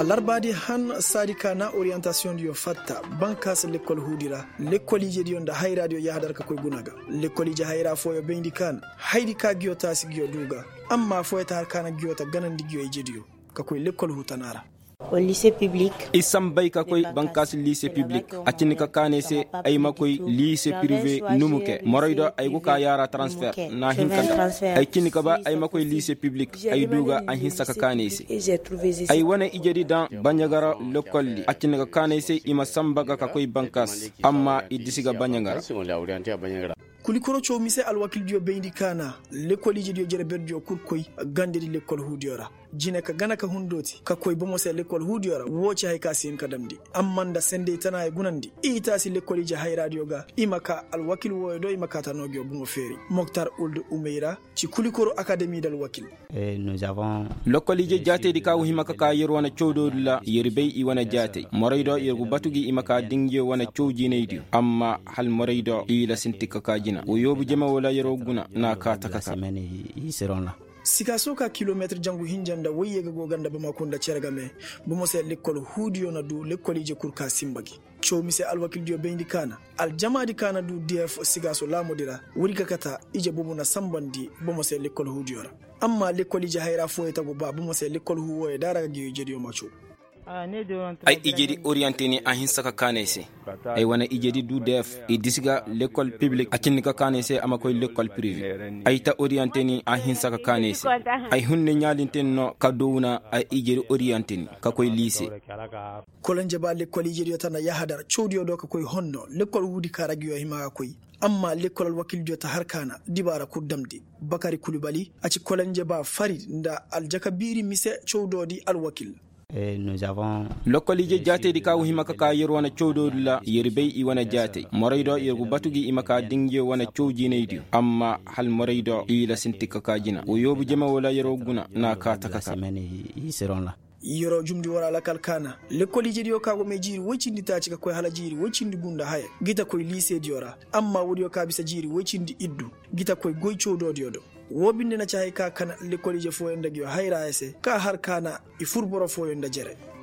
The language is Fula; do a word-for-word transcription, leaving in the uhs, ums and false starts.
alarbadi han sadika na orientation dio fatta bankas l'école hudira l'école je dio nda hayra dio yahdar ka koy gunaga l'école je hayra fo yo bendi kan haydi ka giota si gio duga amma fo ta kana giota ganandi gio e jedio ka koy l'école hutanara au lycée public isam bay ka koy bankas lycée public atini ka kanese ay makoy lycée privé numuke moroydo ay go ka yara transfert na hinkata ay kini ka ba ay makoy lycée public ay duga an hinsa ka kanese ay wana ijedi dan banyagara lokolli atini ka kanese ima sambaga ka koy bankas amma idisiga banyagara kulikoro cho mise alwakil dio bendi kana l'école je dio jere berdio kurkoy gandedi l'école hudiora jine ka gana ka hundoti ka koy bomo se l'école hudiora woci hay kasin kadamdi amanda sende tana e gunandi ita si l'école je hay radio ga imaka alwakil woydo imaka tanogyo bomo feri Mokhtar Ould Oumeira ci kulikoro académie dal wakil et nous avons l'école je jate di ka himaka ka yerwana chodo la yerbey i wana jate moraydo yergu batugi imaka dingje wana chojineydi amma hal moraydo ila sintika ka jina oyobu jema wala yero guna na ka takaka ils seront là. Sikaso ka kilometre jangu hinjanda wayega go ganda bama kunda cergame bumo se l'école hudiyo na du l'école je kurka simbagi cho mise alwakil dio bendi kana al jamaadi kana du df sigaso la modira wurika kata ije bubu na sambandi bumo se l'école hudiyo amma l'école je hayra fo eta go ba bumo se l'école huwo e dara gi jedio macho ay ijedi orienté ni ahin saka kanese ay wana ijedi du def e disiga l'école publique akinni ka kanese ama koy l'école privée ay ta orienté ni ahin saka kanese ay hunne nyalinten no kadowuna ay ijedi orienté ni ka koy lycée kolanje ba l'école ijedi tana yahadar chodiyo do ka koy honno l'école wudi karagiyo hima koy amma l'école wakil jota harkana dibara kudamdi bakari kulubali aci kolanje ba farid nda aljakabiri mise chododi alwakil et nous avons l'école je jate di ka himaka ka yerwana chodo la yerbey i wana jate moraydo yergu batugi imaka dingje wana chojineydi amma hal moraydo ila sintika ka jina oyobu jema wala yero guna na ka takaka ils seront là. yoro jumdi wala la kalkana l'école je dio kago me jiri wocindi taci ka koy hala jiri wocindi gunda haya gita koy lycée diora amma wodi ka bisa jiri wocindi iddu gita koy goy chodo diodo wobinde na chay ka kana l'école je fo endagi hayra ese ka har kana i furboro fo yonda jere